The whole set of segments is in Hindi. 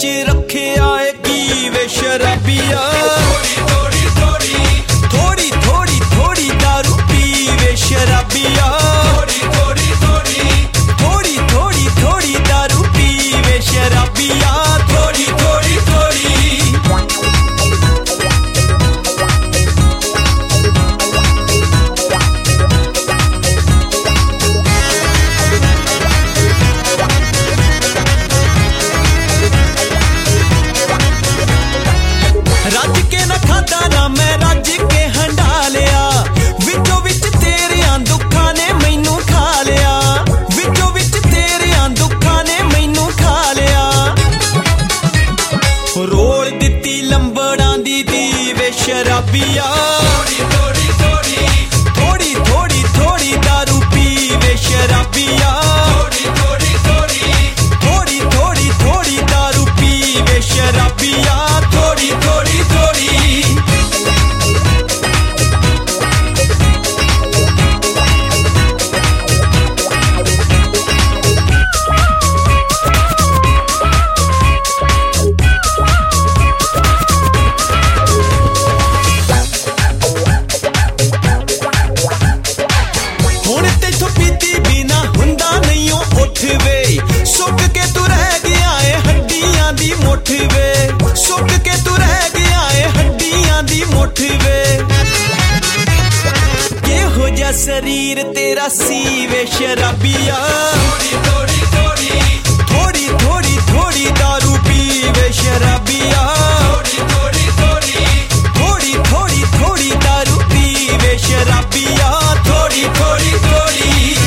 विच रखिया है की वे शराबिया। थोड़ी थोड़ी थोड़ी थोड़ी दारू पी वे शराबिया। थोड़ी थोड़ी थोड़ी दारू पी वे शराबिया। थोड़ी थोड़ी थोड़ी रज के न खाता ना मैं रज के हंडा लिया। विचों विच तेरियां दुखां ने मैनू खा लिया। विचों विच तेरियां दुखां ने मैनू खा लिया। रोल दित्ती लंबड़ां दी वे शराबिया। थोड़ी थोड़ी थोड़ी दारू पी वे शराबिया। थोड़ी थोड़ी थोड़ी दारू पी वे शराबिया। थोड़ी थोड़ी थोड़ी हुण तेथों पीती बिना हुंदा नहीं उठ वे। सुक के तू रह गया है हड्डियां दी मुठ वे। सुक के तू रह गया है हड्डियां दी मुठ वे। केहो जा शरीर तेरा सी वे शराबिया। थोड़ी थोड़ी थोड़ी दारू पी वे शराबिया। थोड़ी थोड़ी थोड़ी दारू पी वे शराबिया। थोड़ी थोड़ी थोड़ी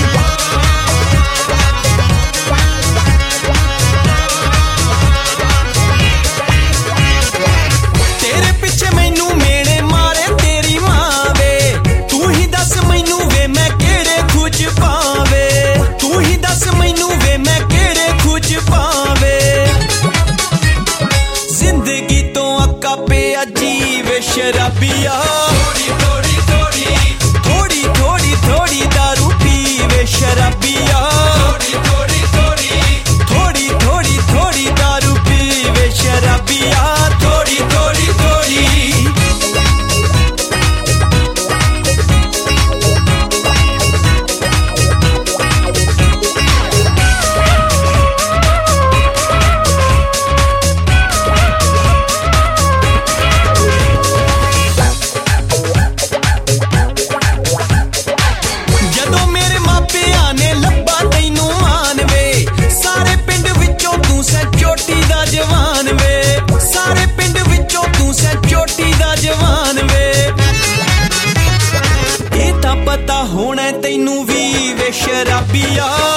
तेरे पिछे मैनू मेने मारे तेरी मां वे। तू ही दस मैनू वे मैं केड़े खुच पावे। तू ही दस मैनू वे मैं केड़े खुच पावे। जिंदगी तो अक्का पे अजीब शराबिया। थोड़ी थोड़ी थोड़ी दारू पी वे शराबिया। थोड़ी थोड़ी थोड़ी दारू पी वे शराबिया। थोड़ी थोड़ी थोड़ी जदों मेरे मापियां ने लब्बा तैनू मान वे। सारे पिंड विचों तू सै चोटी दा जवान वे। सारे पिंड विचों तू सै चोटी दा जवान वे। ये तां पता होना तैनू भी वे शराबिया।